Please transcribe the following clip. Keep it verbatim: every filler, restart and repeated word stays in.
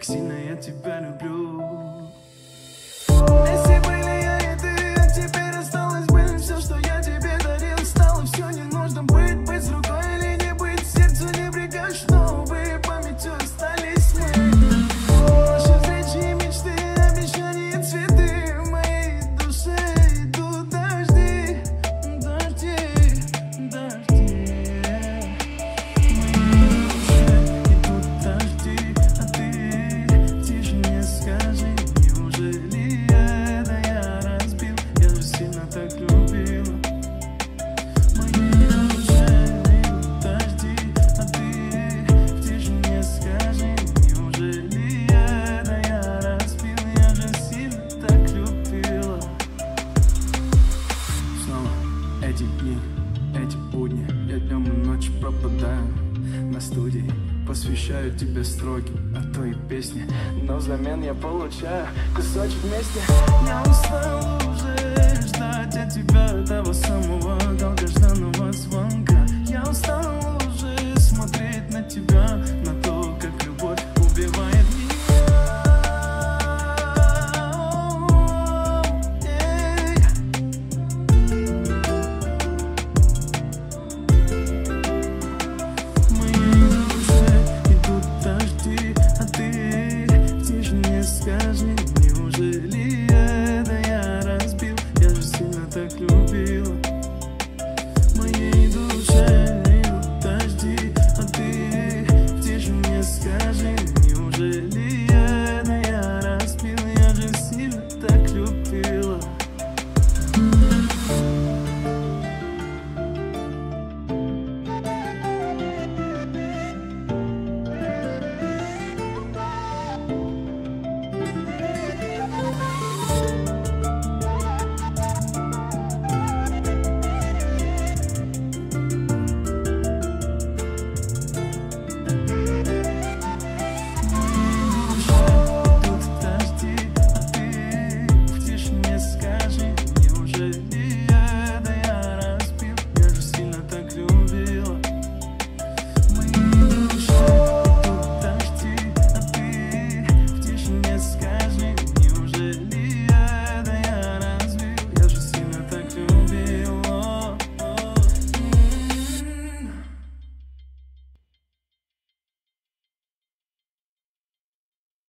сильно я тебя люблю. Вместе были я и ты, а теперь осталось быть. Все, что я тебе дарил, стало все не нужно быть. Быть с рукой или не быть, сердцу не прикажешь, чтобы памятью остались мы. Наши встречи, мечты, обещания, цветы. В моей душе идут дожди, дожди, дожди. В моей душе идут дожди, а ты тише не скажи. Неужели это я разбил? Я же сильно так любила. В моей душе идут дожди, а ты тише не скажи. Неужели это я разбил? Я же сильно так любила. Снова эти дни, эти будни, я днем и ночью пропадаю на студии. Посвящаю тебе строки от твоей песни, но взамен я получаю кусочек вместе. Я устал уже ждать от тебя того самого долгожданного звонка. Я устал уже смотреть на тебя, на то, как любовь убивает меня. В моей душе идут дожди, а ты тише не скажи. Неужели это я разбил? Я же сильно так любила. В моей душе идут дожди, а ты тише не скажи. Неужели